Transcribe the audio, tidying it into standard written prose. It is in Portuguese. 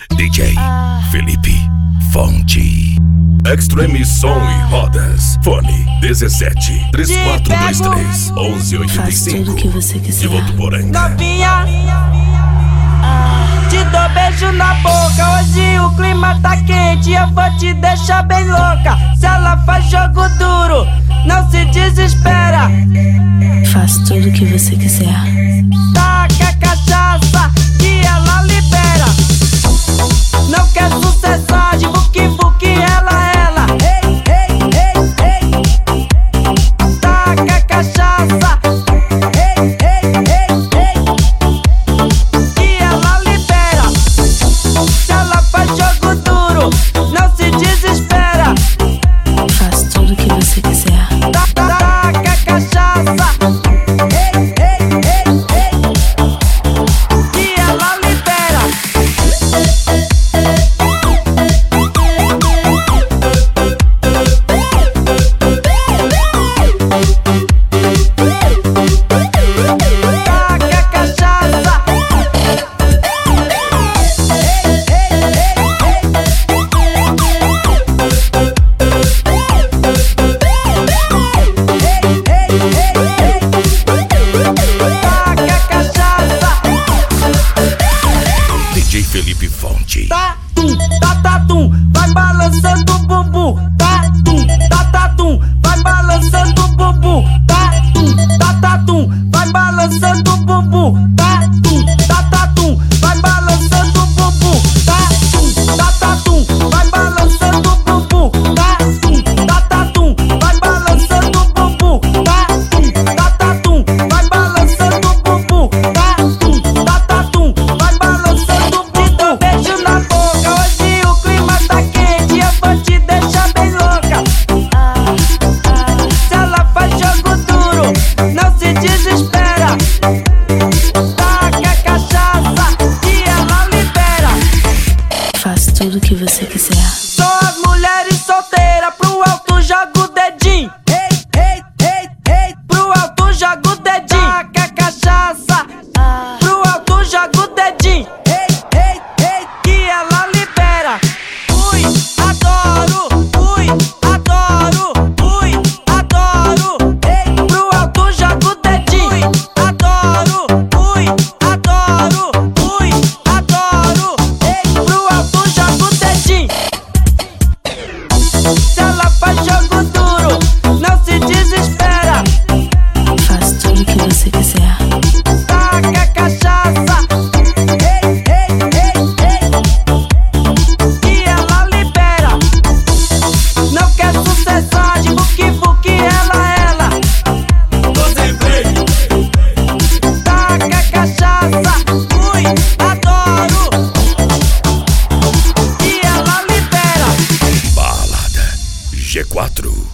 DJ Felipe Fonte. Extreme Som e Rodas. Fone 17 3423 1185. Faz tudo que você quiser. De Votuporanga. Novinha, te dou beijo na boca. Hoje o clima tá quente, eu vou te deixar bem louca. Se ela faz jogo duro, não se desespera. Faz tudo que você quiser. Taca a cachaça que ela libera. Não quer sucessagem, vuki vuki, ela. Ei, ei, ei, ei. Taca a cachaça. Ei, ei, ei, ei. Que ela libera. Se ela faz jogo duro, não se desespera. Faz tudo que você quiser. Taca a cachaça. Ei, ei, ei, ei. Que ela libera. Taca a cachaça. Ei, ei, ei, ei. Taca a cachaça. DJ Felipe Fonte. Tatum, tatatum, vai balançando o bumbum. Tatum, tatatum, vai balançando o bumbum. Tatum, tatatum, vai balançando o bumbum. Tatum, tatatum, vai balançando o bumbum. Tatum, tatatum, vai balançando o bumbum. Tatum, tatatum, vai balançando o bumbum. Tatum, tatatum, vai balançando o bumbum. Tatum, tatatum, vai balançando o bumbum. Beijo na boca, hoje o clima tá quente, eu vou te deixar bem louca. Se ela faz jogo duro, não se desespera. Taca a cachaça que ela libera. Faz tudo que você quiser. Só as mulheres solteiras, pro alto joga o dedinho. Ei, ei, ei, ei, pro alto joga o dedinho. Taca a cachaça, pro alto joga o dedinho. Ei, ei, ei, que ela libera. Ui, adoro, ui, adoro, ui, adoro. Ei, pro alto joga o dedinho. Ui, adoro, ui, adoro, ui, adoro. Ei, pro alto joga o dedinho. Se ela faz jogo duro, não se desespera. Faz tudo que você quiser. Taca a cachaça. Ei, ei, ei, ei. Que ela libera. Não quer sucessagem, vuki vuki, ela. Taca a cachaça. Ui, adoro. Que ela libera. Balada G4.